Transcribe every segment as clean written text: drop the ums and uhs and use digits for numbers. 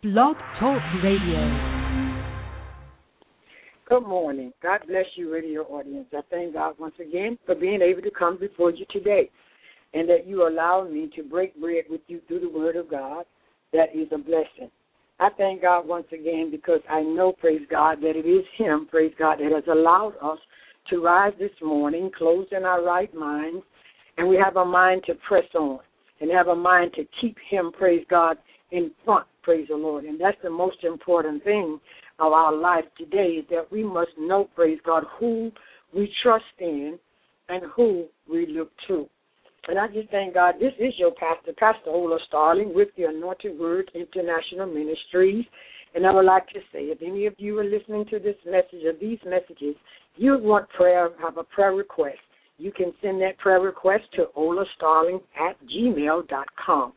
Blog Talk Radio. Good morning. God bless you, radio audience. I thank God once again for being able to come before you today and that you allow me to break bread with you through the Word of God. That is a blessing. I thank God once again because I know, praise God, that it is Him, praise God, that has allowed us to rise this morning, closed in our right minds, and we have a mind to press on and have a mind to keep Him, praise God, in front, praise the Lord. And that's the most important thing of our life today is that we must know, praise God, who we trust in and who we look to. And I just thank God, this is your pastor, Pastor Ola Starling, with the Anointed Word International Ministries. And I would like to say, if any of you are listening to this message or these messages, you want prayer, have a prayer request, you can send that prayer request to olastarling@gmail.com.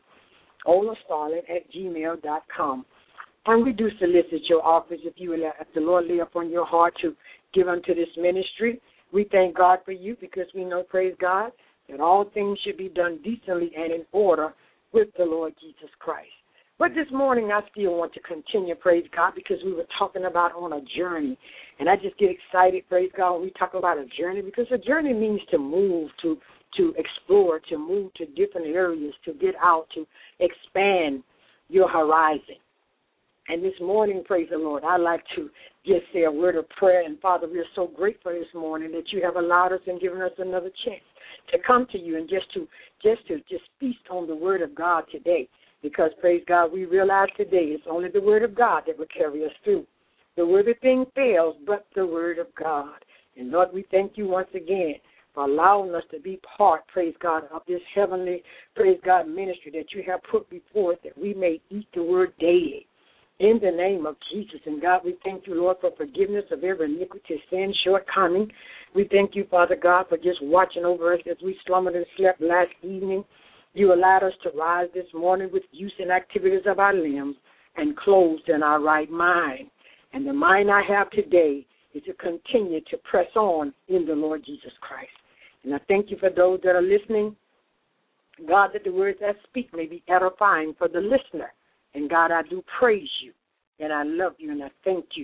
olastarling@gmail.com. And we do solicit your offers if the Lord lay upon your heart to give unto this ministry. We thank God for you because we know, praise God, that all things should be done decently and in order with the Lord Jesus Christ. But this morning I still want to continue, praise God, because we were talking about on a journey. And I just get excited, praise God, when we talk about a journey, because a journey means to move, to explore, to move to different areas, to get out, to expand your horizon. And this morning, praise the Lord, I'd like to just say a word of prayer. And, Father, we are so grateful this morning that you have allowed us and given us another chance to come to you and just feast on the word of God today. Because, praise God, we realize today it's only the word of God that will carry us through. The word of thing fails, but the word of God. And, Lord, we thank you once again for allowing us to be part, praise God, of this heavenly, praise God, ministry that you have put before us that we may eat the word daily. In the name of Jesus. And God, we thank you, Lord, for forgiveness of every iniquity, sin, shortcoming. We thank you, Father God, for just watching over us as we slumbered and slept last evening. You allowed us to rise this morning with use and activities of our limbs and closed in our right mind. And the mind I have today is to continue to press on in the Lord Jesus Christ. And I thank you for those that are listening. God, that the words I speak may be edifying for the listener. And, God, I do praise you, and I love you, and I thank you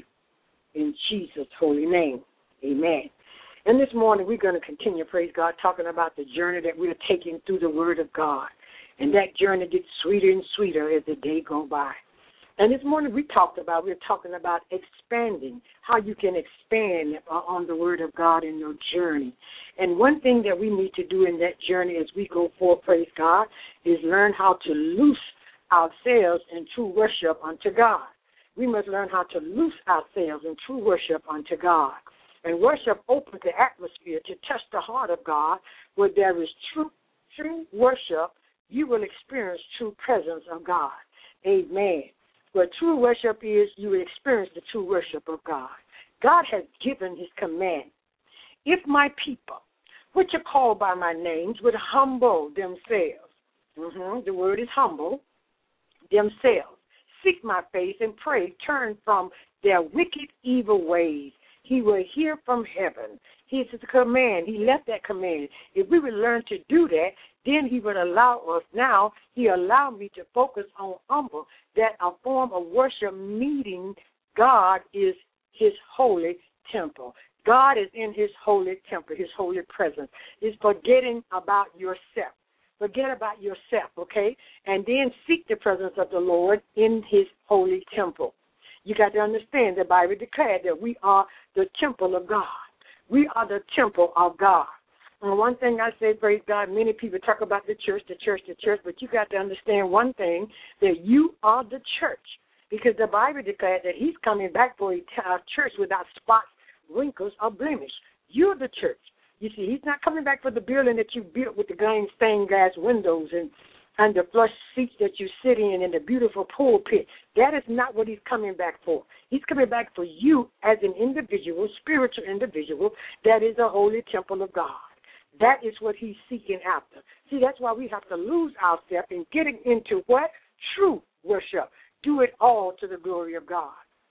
in Jesus' holy name. Amen. And this morning we're going to continue, praise God, talking about the journey that we're taking through the Word of God. And that journey gets sweeter and sweeter as the day goes by. And this morning we're talking about expanding, how you can expand on the Word of God in your journey. And one thing that we need to do in that journey as we go forward, praise God, is learn how to loose ourselves in true worship unto God. We must learn how to loose ourselves in true worship unto God. And worship opens the atmosphere to touch the heart of God. Where there is true worship, you will experience true presence of God. Amen. Where true worship is, you will experience the true worship of God. God has given his command. If my people, which are called by my names, would humble themselves. The word is humble. Themselves, seek my face and pray, turn from their wicked, evil ways. He will hear from heaven. He's a command. He left that command. If we would learn to do that, then he would allow us. Now, he allowed me to focus on humble, that a form of worship meeting God is his holy temple. God is in his holy temple, his holy presence. It's forgetting about yourself. Forget about yourself, okay? And then seek the presence of the Lord in his holy temple. You got to understand the Bible declared that we are the temple of God. We are the temple of God. And one thing I say, praise God, many people talk about the church, but you got to understand one thing, that you are the church. Because the Bible declared that he's coming back for a church without spots, wrinkles, or blemish. You're the church. You see, he's not coming back for the building that you built with the stained glass windows and the plush seats that you sit in and the beautiful pulpit. That is not what he's coming back for. He's coming back for you as an individual, spiritual individual, that is a holy temple of God. That is what he's seeking after. See, that's why we have to lose ourselves in getting into what? True worship. Do it all to the glory of God.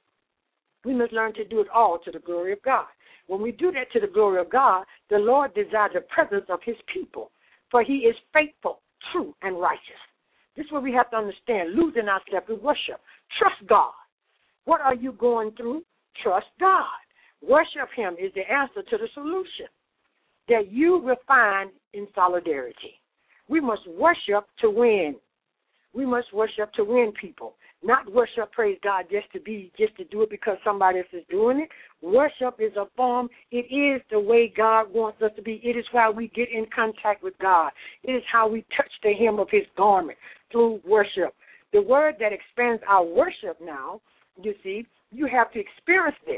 We must learn to do it all to the glory of God. When we do that to the glory of God, the Lord desires the presence of his people, for he is faithful, true, and righteous. This is what we have to understand, losing ourselves in worship. Trust God. What are you going through? Trust God. Worship him is the answer to the solution that you will find in solidarity. We must worship to win. We must worship to win people, not worship, praise God, just to do it because somebody else is doing it. Worship is a form. It is the way God wants us to be. It is how we get in contact with God. It is how we touch the hem of his garment through worship. The word that expands our worship now, you see, you have to experience this.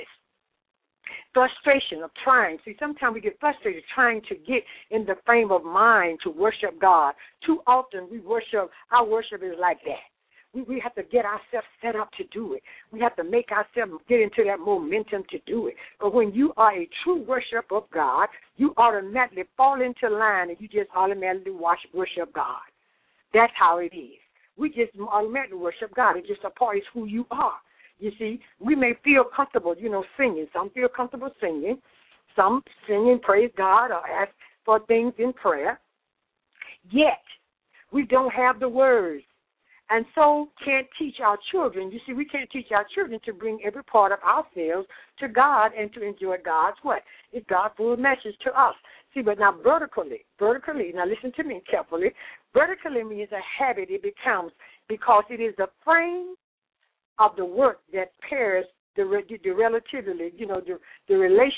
Frustration of trying. See, sometimes we get frustrated trying to get in the frame of mind to worship God. Too often our worship is like that. We have to get ourselves set up to do it. We have to make ourselves get into that momentum to do it. But when you are a true worshiper of God, you automatically fall into line and you just automatically worship God. That's how it is. We just automatically worship God. It's just a part of who you are. You see, we may feel comfortable, singing. Some feel comfortable singing. Some singing, praise God, or ask for things in prayer. Yet, we don't have the words. And so can't teach our children. You see, we can't teach our children to bring every part of ourselves to God and to enjoy God's what? It's God's full message to us. See, but now vertically, now listen to me carefully. Vertically means a habit it becomes because it is the frame of the work that pairs the relatively, the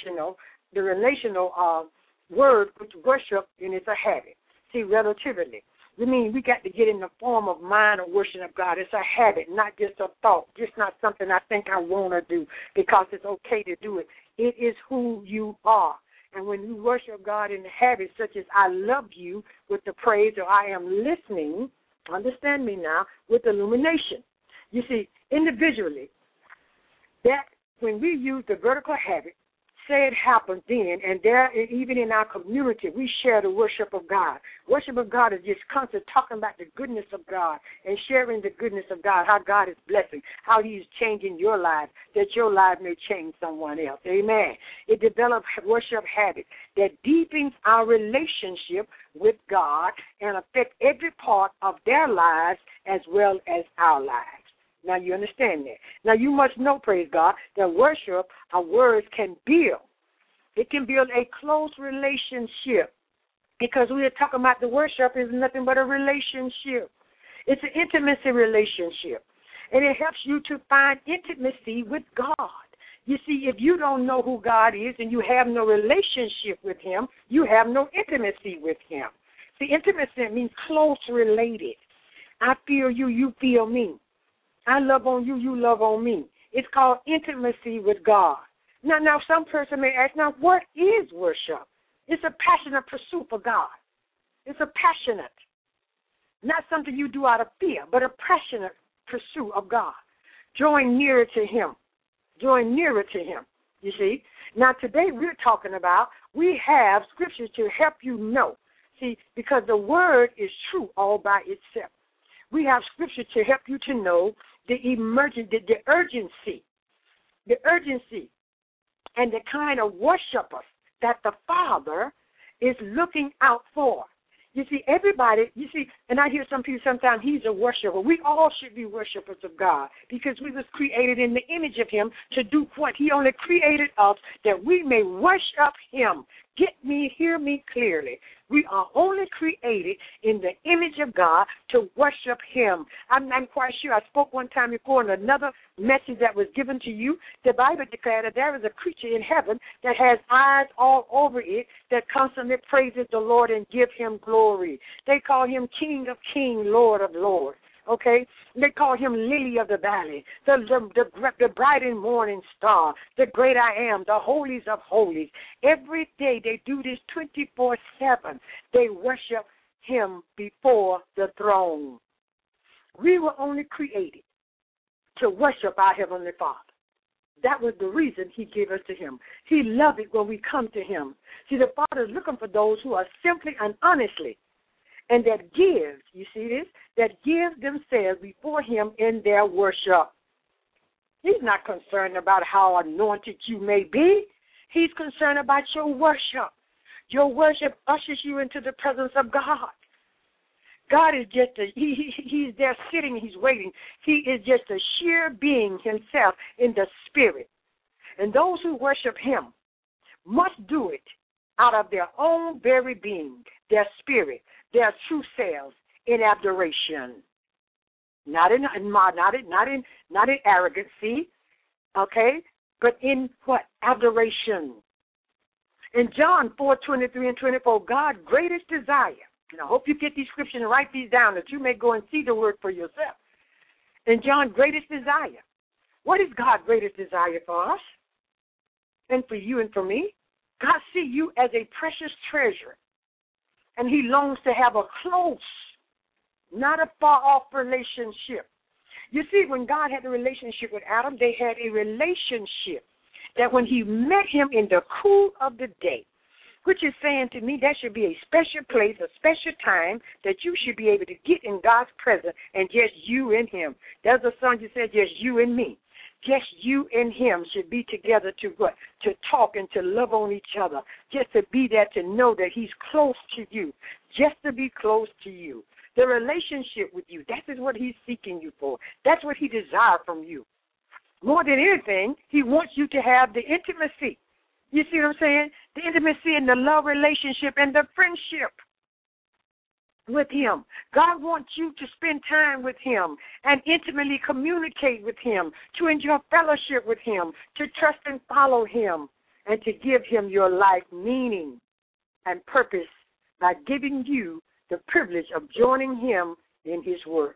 relational word with worship, and it's a habit. See, relatively. I mean, we got to get in the form of mind of worship of God. It's a habit, not just a thought, just not something I think I want to do because it's okay to do it. It is who you are. And when you worship God in the habit such as I love you with the praise or I am listening, understand me now, with illumination. You see, individually, that when we use the vertical habit, say it happens then, and there, even in our community, we share the worship of God. Worship of God is just constant talking about the goodness of God and sharing the goodness of God, how God is blessing, how he's changing your life, that your life may change someone else. Amen. It develops worship habits that deepens our relationship with God and affect every part of their lives as well as our lives. Now, you understand that. Now, you must know, praise God, that worship, our words can build. It can build a close relationship because we are talking about the worship is nothing but a relationship. It's an intimacy relationship, and it helps you to find intimacy with God. You see, if you don't know who God is and you have no relationship with him, you have no intimacy with him. See, intimacy means close related. I feel you, you feel me. I love on you, you love on me. It's called intimacy with God. Now, some person may ask, now, what is worship? It's a passionate pursuit for God. It's a passionate, not something you do out of fear, but a passionate pursuit of God. Drawing nearer to him. Drawing nearer to him, you see. Now, today we're talking about, we have scriptures to help you know. See, because the word is true all by itself. We have scripture to help you to know the urgency, and the kind of worshipers that the Father is looking out for. You see, everybody, and I hear some people sometimes, he's a worshiper. We all should be worshipers of God because we was created in the image of him to do what? He only created us that we may worship him. Hear me clearly. We are only created in the image of God to worship him. I'm quite sure I spoke one time before in another message that was given to you. The Bible declared that there is a creature in heaven that has eyes all over it that constantly praises the Lord and give him glory. They call him King of Kings, Lord of Lords. Okay? They call him Lily of the Valley, the bright and morning star, the great I am, the holies of holies. Every day they do this 24/7. They worship him before the throne. We were only created to worship our Heavenly Father. That was the reason he gave us to him. He loved it when we come to him. See, the Father is looking for those who are simply and honestly, and that gives, you see this, that gives themselves before him in their worship. He's not concerned about how anointed you may be. He's concerned about your worship. Your worship ushers you into the presence of God. God is just he's there sitting, he's waiting. He is just a sheer being himself in the spirit. And those who worship him must do it out of their own very being, their spirit, their true selves, in adoration. Not in arrogancy, okay, but in what? Adoration. In John 4:23 and 24, God's greatest desire, and I hope you get these scriptures and write these down that you may go and see the word for yourself. In John's greatest desire, what is God's greatest desire for us and for you and for me? God sees you as a precious treasure, and he longs to have a close, not a far-off relationship. You see, when God had a relationship with Adam, they had a relationship that when he met him in the cool of the day, which is saying to me that should be a special place, a special time that you should be able to get in God's presence and just you and him. There's a song that said just you and me. Just you and him should be together to what? To talk and to love on each other. Just to be there to know that he's close to you. Just to be close to you. The relationship with you, that is what he's seeking you for. That's what he desires from you. More than anything, he wants you to have the intimacy. You see what I'm saying? The intimacy and the love relationship and the friendship with him. God wants you to spend time with him and intimately communicate with him, to enjoy fellowship with him, to trust and follow him, and to give him your life meaning and purpose by giving you the privilege of joining him in his work.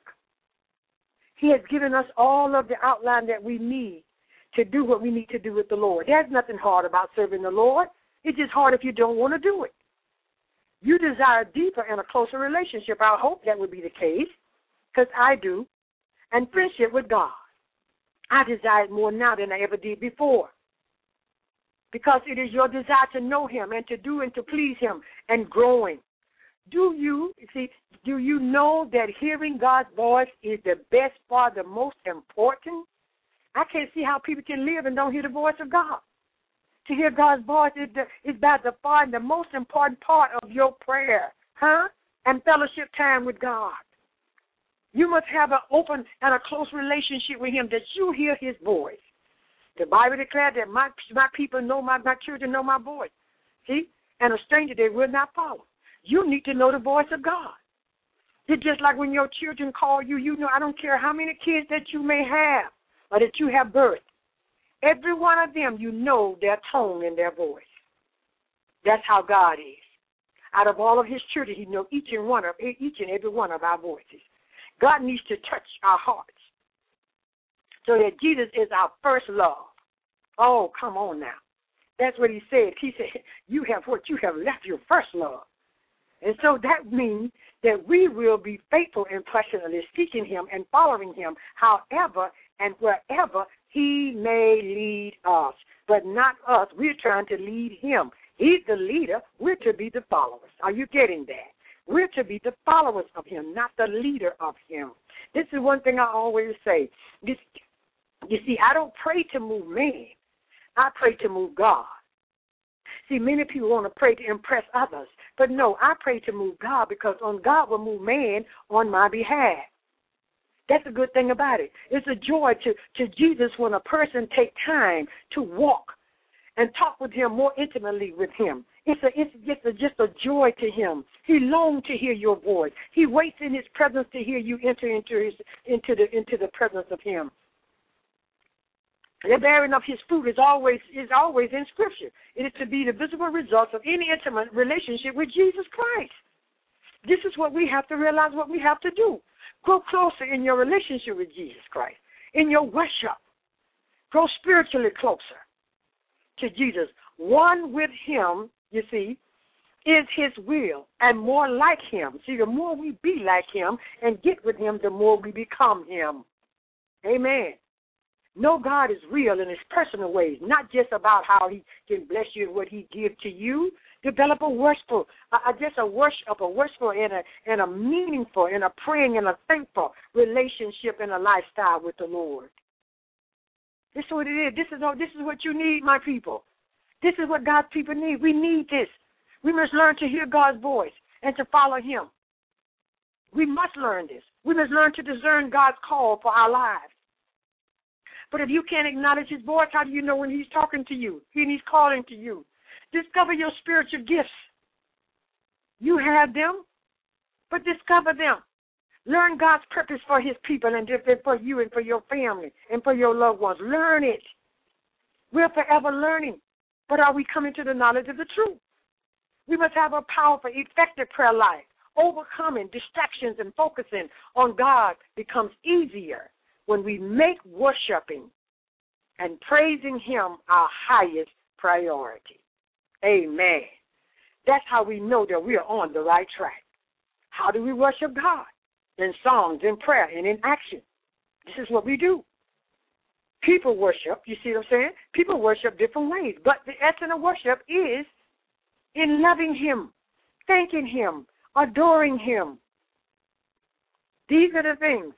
He has given us all of the outline that we need to do what we need to do with the Lord. There's nothing hard about serving the Lord. It's just hard if you don't want to do it. You desire deeper and a closer relationship. I hope that would be the case, because I do. And friendship with God. I desire it more now than I ever did before, because it is your desire to know him and to do and to please him and growing. Do you know that hearing God's voice is the best part, the most important? I can't see how people can live and don't hear the voice of God. To hear God's voice is by the far the most important part of your prayer, and fellowship time with God. You must have an open and a close relationship with him, that you hear his voice. The Bible declared that my people know my children know my voice. See? And a stranger they will not follow. You need to know the voice of God. It's just like when your children call you, you know, I don't care how many kids that you may have or that you have birthed. Every one of them, you know their tone and their voice. That's how God is. Out of all of his children, he knows each and every one of our voices. God needs to touch our hearts so that Jesus is our first love. Oh, come on now. That's what he said. He said, you have left your first love. And so that means that we will be faithful and passionately seeking him and following him however and wherever he may lead us. But not us. We're trying to lead him. He's the leader. We're to be the followers. Are you getting that? We're to be the followers of him, not the leader of him. This is one thing I always say. You see, I don't pray to move man. I pray to move God. See, many people want to pray to impress others. But no, I pray to move God, because God will move man on my behalf. That's a good thing about it. It's a joy to Jesus when a person takes time to walk and talk with him more intimately with him. It's just a joy to him. He longs to hear your voice. He waits in his presence to hear you enter into the presence of him. The bearing of his fruit is always in Scripture. It is to be the visible results of any intimate relationship with Jesus Christ. This is what we have to realize, what we have to do. Grow closer in your relationship with Jesus Christ, in your worship. Grow spiritually closer to Jesus. One with him, you see, is his will, and more like him. See, the more we be like him and get with him, the more we become him. Amen. Know God is real in his personal ways, not just about how he can bless you and what he gives to you. Develop a worshipful and a meaningful and a praying and a thankful relationship and a lifestyle with the Lord. This is what it is. This is what you need, my people. This is what God's people need. We need this. We must learn to hear God's voice and to follow him. We must learn this. We must learn to discern God's call for our lives. But if you can't acknowledge his voice, how do you know when he's talking to you, when he's calling to you? Discover your spiritual gifts. You have them, but discover them. Learn God's purpose for his people and for you and for your family and for your loved ones. Learn it. We're forever learning. But are we coming to the knowledge of the truth? We must have a powerful, effective prayer life. Overcoming distractions and focusing on God becomes easier when we make worshiping and praising him our highest priority. Amen. That's how we know that we are on the right track. How do we worship God? In songs, in prayer, and in action. This is what we do. People worship, you see what I'm saying? People worship different ways, but the essence of worship is in loving him, thanking him, adoring him. These are the things.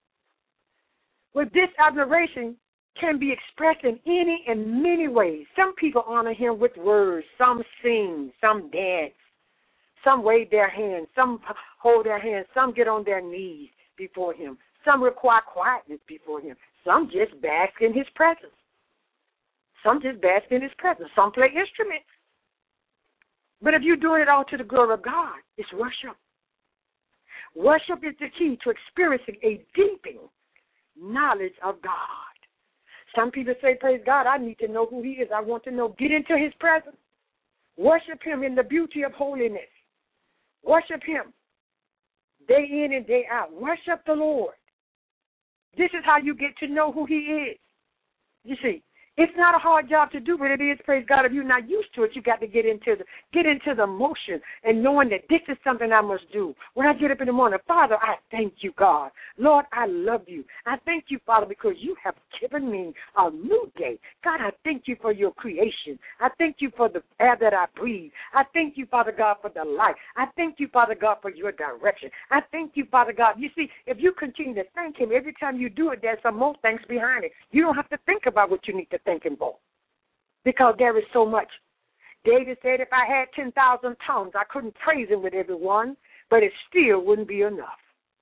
With this admiration can be expressed in any and many ways. Some people honor him with words. Some sing. Some dance. Some wave their hands. Some hold their hands. Some get on their knees before him. Some require quietness before him. Some just bask in his presence. Some just bask in his presence. Some play instruments. But if you're doing it all to the glory of God, it's worship. Worship is the key to experiencing a deepening knowledge of God. Some people say, praise God, I need to know who he is. I want to know. Get into his presence. Worship him in the beauty of holiness. Worship him day in and day out. Worship the Lord. This is how you get to know who he is. You see, it's not a hard job to do, but it is, praise God. If you're not used to it, you got to get into the motion and knowing that this is something I must do. When I get up in the morning, Father, I thank you, God. Lord, I love you. I thank you, Father, because you have given me a new day. God, I thank you for your creation. I thank you for the air that I breathe. I thank you, Father God, for the light. I thank you, Father God, for your direction. I thank you, Father God. You see, if you continue to thank him, every time you do it, there's some more thanks behind it. You don't have to think about what you need to thank him for, because there is so much. David said, if I had 10,000 tongues, I couldn't praise him with every one, but it still wouldn't be enough.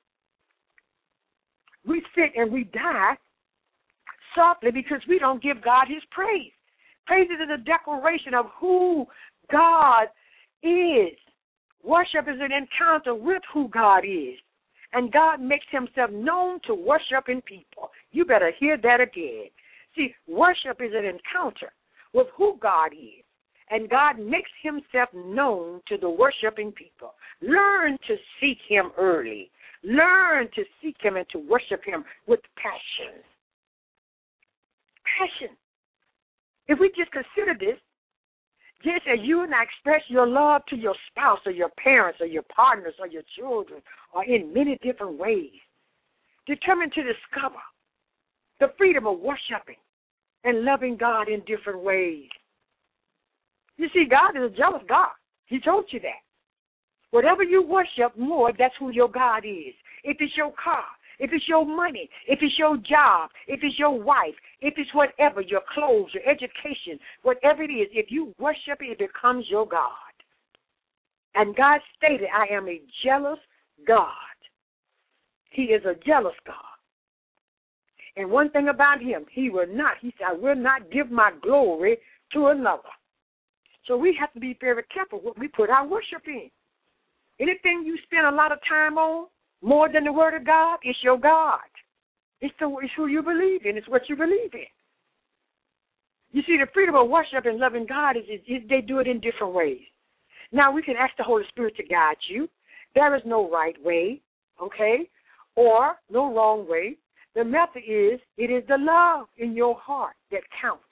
We sit and we die softly because we don't give God his praise. Praise is a declaration of who God is. Worship is an encounter with who God is. And God makes himself known to worshiping people. You better hear that again. See, worship is an encounter with who God is, and God makes himself known to the worshiping people. Learn to seek him early. Learn to seek him and to worship him with passion. Passion. If we just consider this, just as you and I express your love to your spouse or your parents or your partners or your children, or in many different ways, determined to discover the freedom of worshiping and loving God in different ways. You see, God is a jealous God. He told you that. Whatever you worship more, that's who your God is. If it's your car, if it's your money, if it's your job, if it's your wife, if it's whatever, your clothes, your education, whatever it is, if you worship it, it becomes your God. And God stated, I am a jealous God. He is a jealous God. And one thing about him, he said, I will not give my glory to another. So we have to be very careful what we put our worship in. Anything you spend a lot of time on, more than the word of God, it's your God. It's who you believe in. It's what you believe in. You see, the freedom of worship and loving God is they do it in different ways. Now, we can ask the Holy Spirit to guide you. There is no right way, okay, or no wrong way. The method is, it is the love in your heart that counts.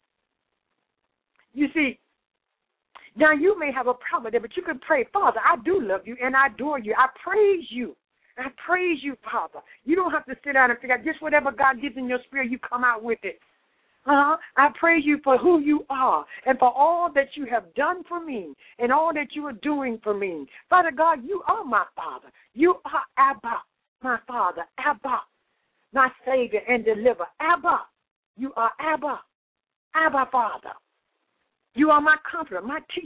You see, now you may have a problem there, but you can pray, Father, I do love you and I adore you. I praise you. I praise you, Father. You don't have to sit down and figure out just whatever God gives in your spirit, you come out with it. I praise you for who you are and for all that you have done for me and all that you are doing for me. Father God, you are my Father. You are Abba, my Father. Abba, my Savior and deliverer. Abba, you are Abba. Abba, Father. You are my comforter, my teacher,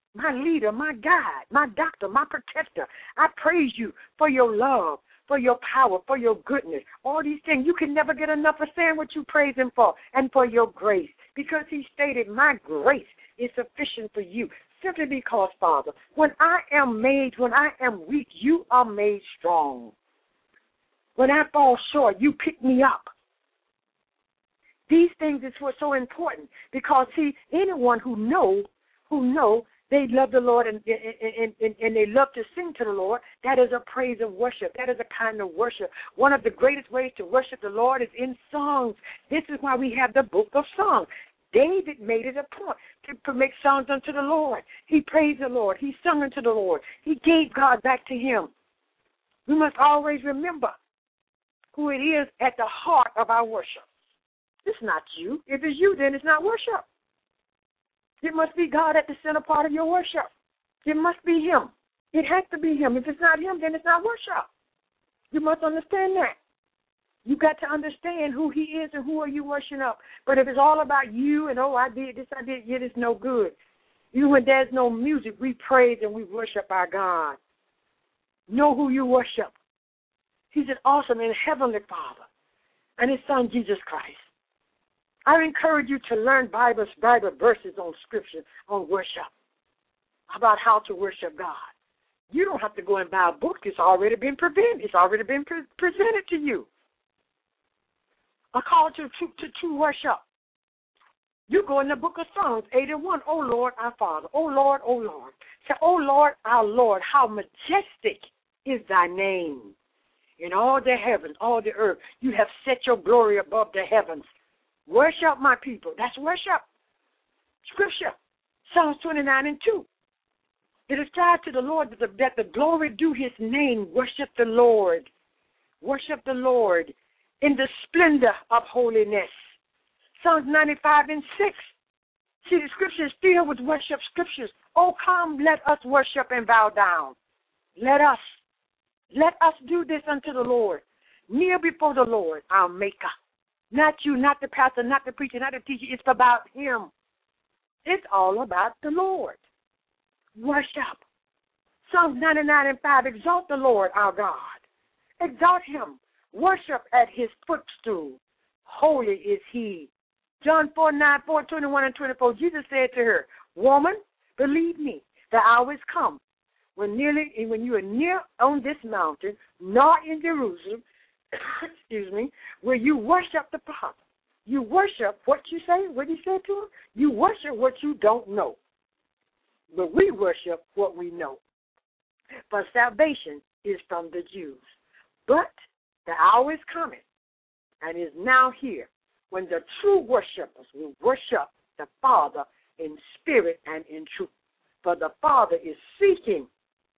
my leader, my guide, my doctor, my protector. I praise you for your love, for your power, for your goodness. All these things, you can never get enough of saying what you praise him for, and for your grace. Because he stated, my grace is sufficient for you. Simply because, Father, when I am weak, you are made strong. When I fall short, you pick me up. These things is what's so important because, see, anyone who know they love the Lord and they love to sing to the Lord, that is a praise of worship. That is a kind of worship. One of the greatest ways to worship the Lord is in songs. This is why we have the book of songs. David made it a point to make songs unto the Lord. He praised the Lord. He sung unto the Lord. He gave God back to him. We must always remember who it is at the heart of our worship. It's not you. If it's you, then it's not worship. It must be God at the center part of your worship. It must be him. It has to be him. If it's not him, then it's not worship. You must understand that. You got to understand who he is and who are you worshiping up. But if it's all about you and, I did this, yeah, it's no good. You, when there's no music, we praise and we worship our God. Know who you worship. He's an awesome and heavenly Father and his Son, Jesus Christ. I encourage you to learn Bible verses on Scripture, on worship, about how to worship God. You don't have to go and buy a book. It's already been presented. It's already been presented to you. A call to worship. You go in the book of Psalms 81. Oh, Lord, our Father. Oh, Lord, oh, Lord. Say, oh, Lord, our Lord, how majestic is thy name. In all the heavens, all the earth, you have set your glory above the heavens. Worship, my people. That's worship. Scripture, Psalms 29:2. It is tied to the Lord that the glory due his name. Worship the Lord. Worship the Lord in the splendor of holiness. Psalms 95:6. See, the Scripture is filled with worship scriptures. Oh, come, let us worship and bow down. Let us do this unto the Lord. Kneel before the Lord, our Maker. Not you, not the pastor, not the preacher, not the teacher. It's about him. It's all about the Lord. Worship. Psalms 99:5. Exalt the Lord, our God. Exalt him. Worship at his footstool. Holy is he. John 4:9, 21 and 24. Jesus said to her, woman, believe me, the hour is come when you are near on this mountain, not in Jerusalem, where you worship the Father. You worship what you say, what he said to him. You worship what you don't know. But we worship what we know. For salvation is from the Jews. But the hour is coming and is now here when the true worshipers will worship the Father in spirit and in truth. For the Father is seeking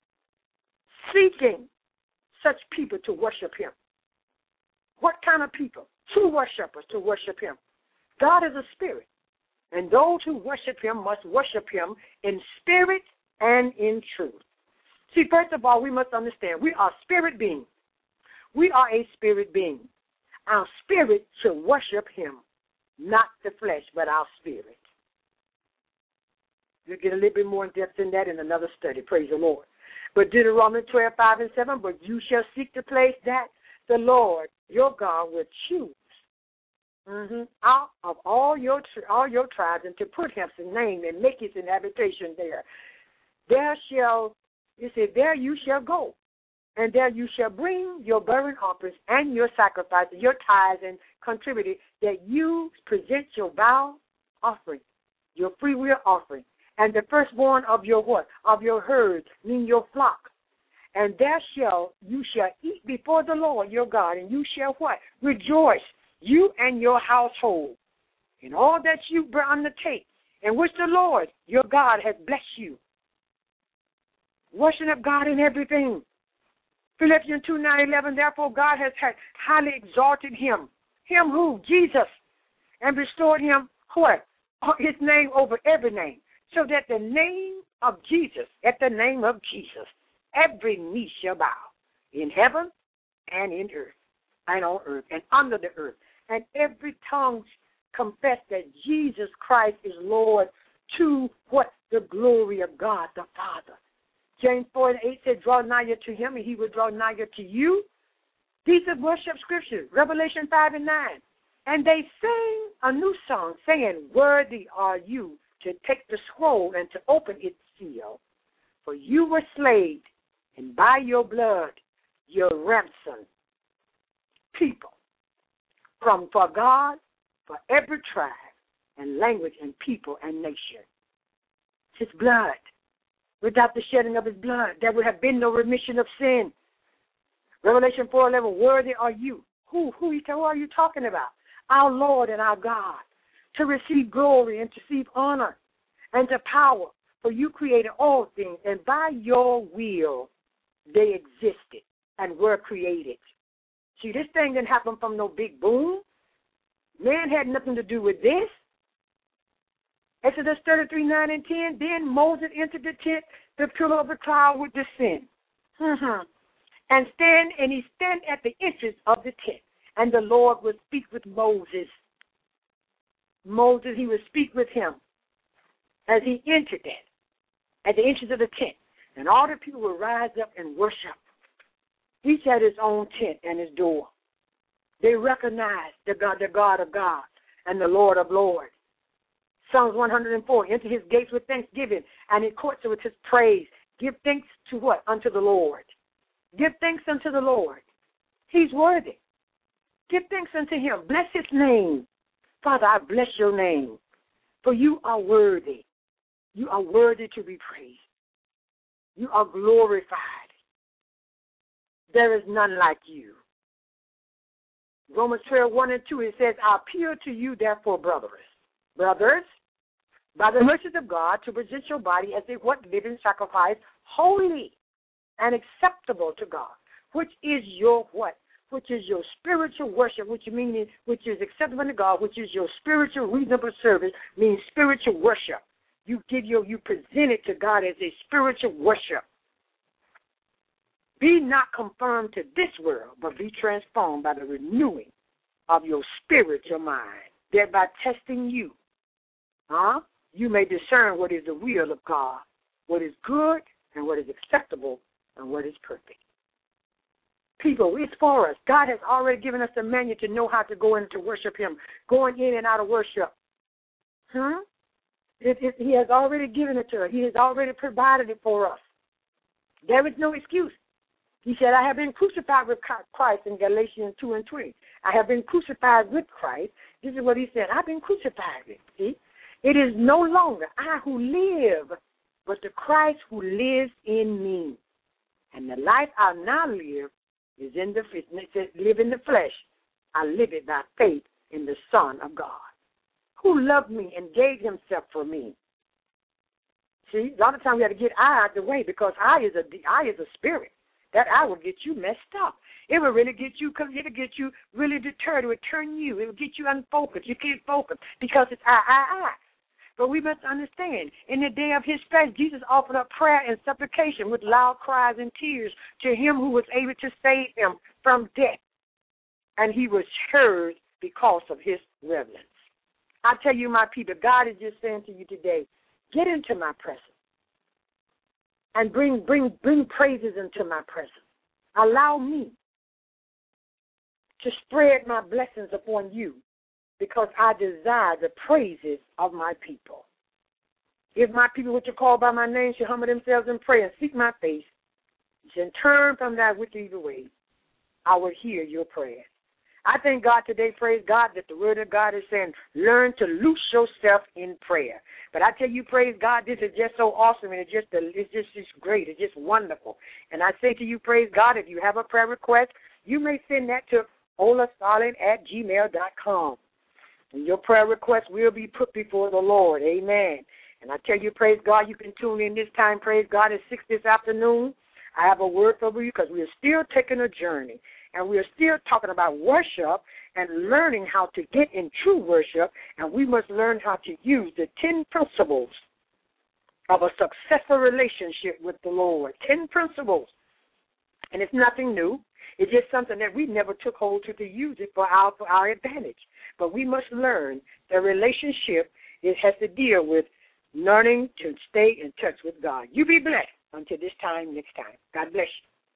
such people to worship him. What kind of people? True worshipers to worship him. God is a spirit, and those who worship him must worship him in spirit and in truth. See, first of all, we must understand we are spirit beings. We are a spirit being. Our spirit should worship him, not the flesh, but our spirit. You'll get a little bit more in depth in that in another study. Praise the Lord. But Deuteronomy 12:5 and 7, but you shall seek the place that the Lord your God will choose out of all your tribes, and to put him his name and make his habitation there. There you shall go, and there you shall bring your burnt offerings and your sacrifices, your tithes and contribute, that you present your vow offering, your free will offering, and the firstborn of your what? Of your herds, meaning your flock. And there you shall eat before the Lord your God, and you shall what? Rejoice, you and your household, in all that you undertake, in which the Lord your God has blessed you. Worship God in everything. Philippians 2:9-11, therefore God has highly exalted him. Him who? Jesus. And restored him what? His name over every name. So that the name of Jesus, at the name of Jesus, every knee shall bow in heaven and in earth and on earth and under the earth. And every tongue confess that Jesus Christ is Lord to what? The glory of God the Father. James 4:8 said, draw nigher to him, and he will draw nigher to you. These are worship scriptures, Revelation 5:9. And they sing a new song, saying, worthy are you to take the scroll and to open its seal. For you were slain, and by your blood your ransom people for God, for every tribe and language and people and nation. His blood. Without the shedding of his blood, there would have been no remission of sin. Revelation 4:11, worthy are you. Who are you talking about? Our Lord and our God, to receive glory and to receive honor and to power. For you created all things, and by your will they existed and were created. See, this thing didn't happen from no big boom. Man had nothing to do with this. Exodus 33:9 and 10, then Moses entered the tent, the pillar of the cloud would descend. And he stand at the entrance of the tent, and the Lord would speak with Moses. He would speak with him as he entered that, at the entrance of the tent. And all the people would rise up and worship. Each had his own tent and his door. They recognized the God of God and the Lord of Lords. Psalms 104, enter his gates with thanksgiving and his courts with his praise. Give thanks to what? Unto the Lord. Give thanks unto the Lord. He's worthy. Give thanks unto him. Bless his name. Father, I bless your name, for you are worthy. You are worthy to be praised. You are glorified. There is none like you. Romans 12:1 and 2, it says, I appeal to you, therefore, brothers, by the mercies of God, to present your body as a living sacrifice, holy and acceptable to God, which is your what? Which is your spiritual worship, which is acceptable to God, which is your spiritual reasonable service, means spiritual worship. You present it to God as a spiritual worship. Be not conformed to this world, but be transformed by the renewing of your spiritual mind, thereby testing you. You may discern what is the will of God, what is good and what is acceptable and what is perfect. People, it's for us. God has already given us a manual to know how to go in to worship him, going in and out of worship. He has already given it to us. He has already provided it for us. There is no excuse. He said, I have been crucified with Christ in Galatians 2:20. I have been crucified with Christ. This is what he said. I've been crucified with. See? It is no longer I who live, but the Christ who lives in me. And the life I now live is in the live in the flesh. I live it by faith in the Son of God, who loved me and gave himself for me. See, a lot of times we have to get I out of the way, because I is a spirit. That I will get you messed up. It will really get you, because it'll get you really deterred. It will turn you. It will get you unfocused. You can't focus because it's I. But we must understand, in the day of his flesh, Jesus offered up prayer and supplication with loud cries and tears to him who was able to save him from death. And he was heard because of his reverence. I tell you, my people, God is just saying to you today, get into my presence. And bring praises into my presence. Allow me to spread my blessings upon you, because I desire the praises of my people. If my people which are called by my name shall humble themselves and pray and seek my face, and turn from that wicked evil way, I will hear your prayers. I thank God today, praise God, that the word of God is saying, learn to loose yourself in prayer. But I tell you, praise God, this is just so awesome, and it's just great. It's just wonderful. And I say to you, praise God, if you have a prayer request, you may send that to olastalin@gmail.com. And your prayer request will be put before the Lord. Amen. And I tell you, praise God, you can tune in this time, praise God, at 6 this afternoon. I have a word for you, because we are still taking a journey. And we are still talking about worship and learning how to get in true worship. And we must learn how to use the 10 principles of a successful relationship with the Lord. 10 principles. And it's nothing new. It's just something that we never took hold to use it for our advantage. But we must learn that relationship, it has to deal with learning to stay in touch with God. You be blessed until this time next time. God bless you.